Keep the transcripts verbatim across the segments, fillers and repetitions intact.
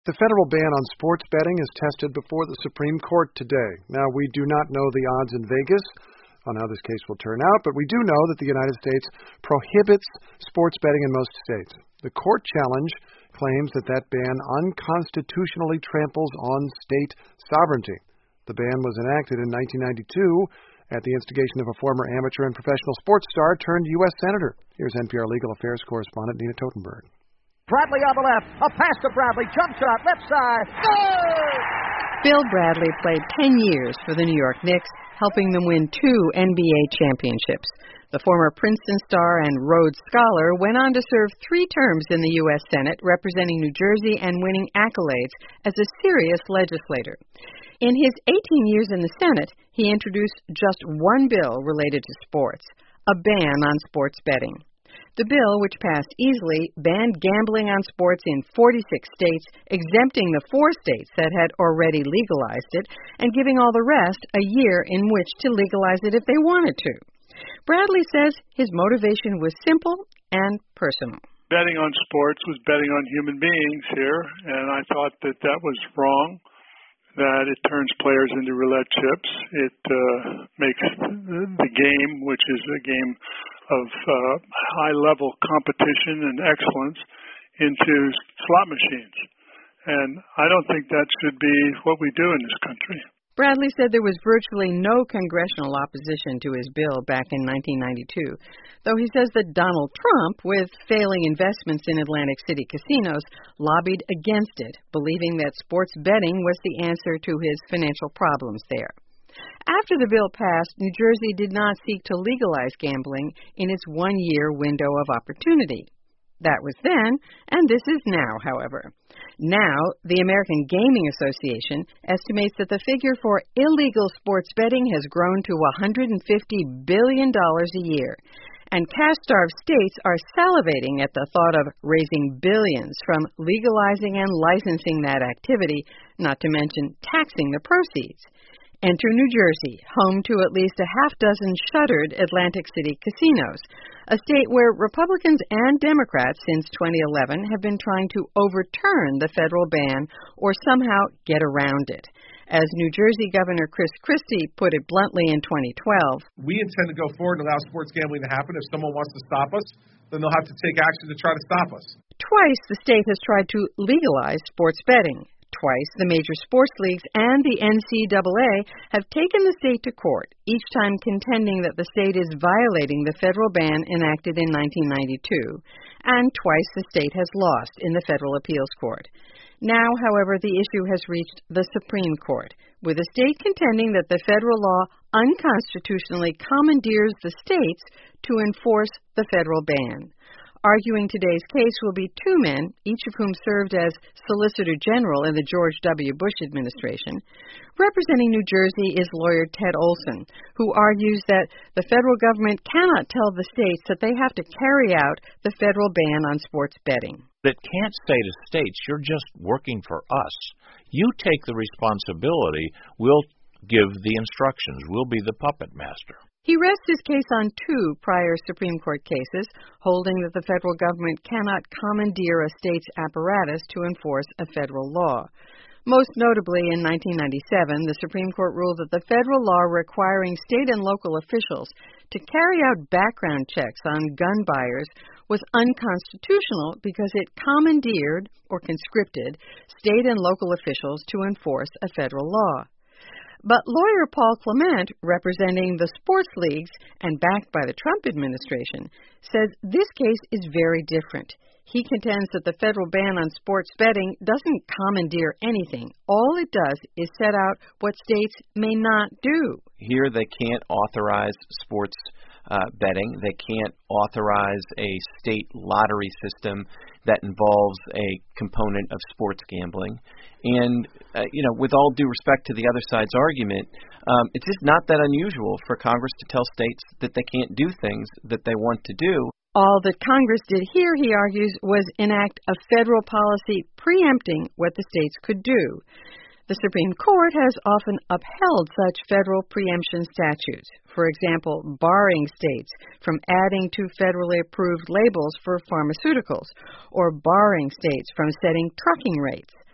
The federal ban on sports betting is tested before the Supreme Court today. Now, we do not know the odds in Vegas on how this case will turn out, but we do know that the United States prohibits sports betting in most states. The court challenge claims that that ban unconstitutionally tramples on state sovereignty. The ban was enacted in nineteen ninety-two at the instigation of a former amateur and professional sports star turned U S Senator. Here's N P R Legal Affairs correspondent Nina Totenberg. Bradley on the left, a pass to Bradley, jump shot, left side, goal! Bill Bradley played ten years for the New York Knicks, helping them win two N B A championships. The former Princeton star and Rhodes Scholar went on to serve three terms in the U S Senate, representing New Jersey and winning accolades as a serious legislator. In his eighteen years in the Senate, he introduced just one bill related to sports, a ban on sports betting. The bill, which passed easily, banned gambling on sports in forty-six states, exempting the four states that had already legalized it, and giving all the rest a year in which to legalize it if they wanted to. Bradley says his motivation was simple and personal. Betting on sports was betting on human beings here, and I thought that that was wrong, that it turns players into roulette chips. It uh, makes the game, which is a game of uh, high-level competition and excellence, into slot machines. And I don't think that should be what we do in this country. Bradley said there was virtually no congressional opposition to his bill back in nineteen ninety-two, though he says that Donald Trump, with failing investments in Atlantic City casinos, lobbied against it, believing that sports betting was the answer to his financial problems there. After the bill passed, New Jersey did not seek to legalize gambling in its one-year window of opportunity. That was then, and this is now, however. Now, the American Gaming Association estimates that the figure for illegal sports betting has grown to one hundred fifty billion dollars a year, and cash-starved states are salivating at the thought of raising billions from legalizing and licensing that activity, not to mention taxing the proceeds. Enter New Jersey, home to at least a half dozen shuttered Atlantic City casinos, a state where Republicans and Democrats since twenty eleven have been trying to overturn the federal ban or somehow get around it. As New Jersey Governor Chris Christie put it bluntly in twenty twelve, we intend to go forward and allow sports gambling to happen. If someone wants to stop us, then they'll have to take action to try to stop us. Twice the state has tried to legalize sports betting. Twice, the major sports leagues and the N C double A have taken the state to court, each time contending that the state is violating the federal ban enacted in nineteen ninety-two, and twice the state has lost in the federal appeals court. Now, however, the issue has reached the Supreme Court, with the state contending that the federal law unconstitutionally commandeers the states to enforce the federal ban. Arguing today's case will be two men, each of whom served as Solicitor General in the George W. Bush administration. Representing New Jersey is lawyer Ted Olson, who argues that the federal government cannot tell the states that they have to carry out the federal ban on sports betting. It can't say to states, you're just working for us. You take the responsibility. We'll give the instructions. We'll be the puppet master. He rests his case on two prior Supreme Court cases, holding that the federal government cannot commandeer a state's apparatus to enforce a federal law. Most notably, in nineteen ninety-seven, the Supreme Court ruled that the federal law requiring state and local officials to carry out background checks on gun buyers was unconstitutional because it commandeered, or conscripted, state and local officials to enforce a federal law. But lawyer Paul Clement, representing the sports leagues and backed by the Trump administration, says this case is very different. He contends that the federal ban on sports betting doesn't commandeer anything. All it does is set out what states may not do. Here they can't authorize sports uh, betting. They can't authorize a state lottery system that involves a component of sports gambling. And, uh, you know, with all due respect to the other side's argument, um, it's just not that unusual for Congress to tell states that they can't do things that they want to do. All that Congress did here, he argues, was enact a federal policy preempting what the states could do. The Supreme Court has often upheld such federal preemption statutes, for example, barring states from adding to federally approved labels for pharmaceuticals, or barring states from setting trucking rates.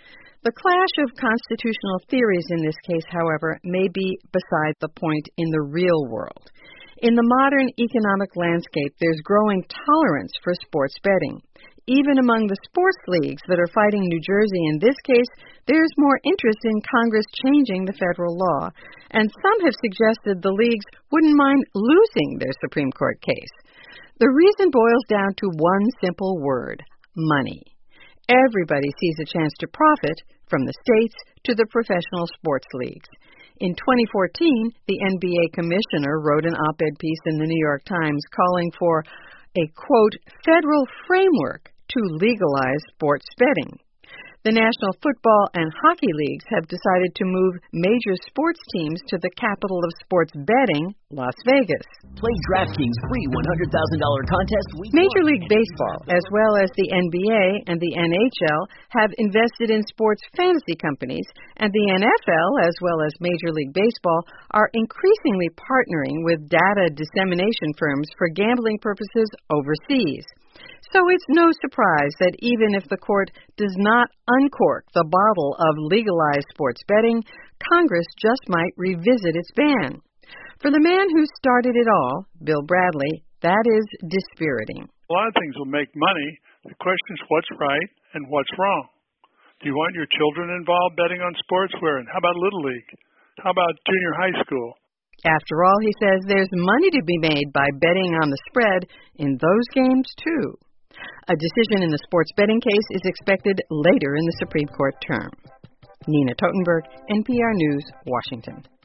The clash of constitutional theories in this case, however, may be beside the point in the real world. In the modern economic landscape, there's growing tolerance for sports betting. Even among the sports leagues that are fighting New Jersey in this case, there's more interest in Congress changing the federal law. And some have suggested the leagues wouldn't mind losing their Supreme Court case. The reason boils down to one simple word: money. Everybody sees a chance to profit, from the states to the professional sports leagues. In twenty fourteen, the N B A commissioner wrote an op-ed piece in the New York Times calling for a, quote, federal framework to legalize sports betting. The National Football and Hockey Leagues have decided to move major sports teams to the capital of sports betting, Las Vegas. Play DraftKings free one hundred thousand dollars contest week Major League Baseball, as well as the N B A and the N H L, have invested in sports fantasy companies, and the N F L, as well as Major League Baseball, are increasingly partnering with data dissemination firms for gambling purposes overseas. So it's no surprise that even if the court does not uncork the bottle of legalized sports betting, Congress just might revisit its ban. For the man who started it all, Bill Bradley, that is dispiriting. A lot of things will make money. The question is what's right and what's wrong. Do you want your children involved betting on sports? Where? And how about Little League? How about junior high school? After all, he says there's money to be made by betting on the spread in those games, too. A decision in the sports betting case is expected later in the Supreme Court term. Nina Totenberg, N P R News, Washington.